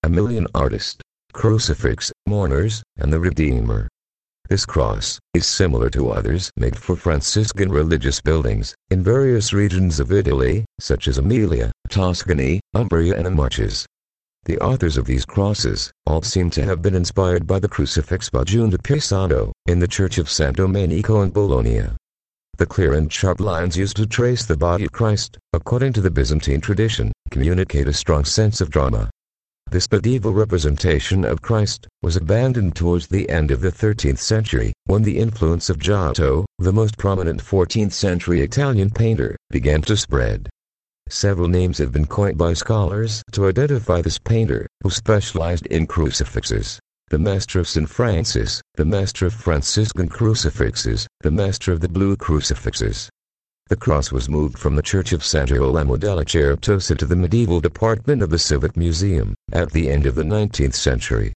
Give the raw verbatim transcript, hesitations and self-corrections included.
Emilian Artist, Crucifix, Mourners, and the Redeemer. This cross is similar to others made for Franciscan religious buildings in various regions of Italy, such as Emilia, Tuscany, Umbria and the Marches. The authors of these crosses all seem to have been inspired by the crucifix by June de Pisano in the Church of San Domenico in Bologna. The clear and sharp lines used to trace the body of Christ, according to the Byzantine tradition, communicate a strong sense of drama. This medieval representation of Christ was abandoned towards the end of the thirteenth century, when the influence of Giotto, the most prominent fourteenth century Italian painter, began to spread. Several names have been coined by scholars to identify this painter, who specialized in crucifixes: the Master of Saint Francis, the Master of Franciscan Crucifixes, the Master of the Blue Crucifixes. The cross was moved from the Church of San Girolamo della Certosa to the medieval department of the Civic Museum at the end of the nineteenth century.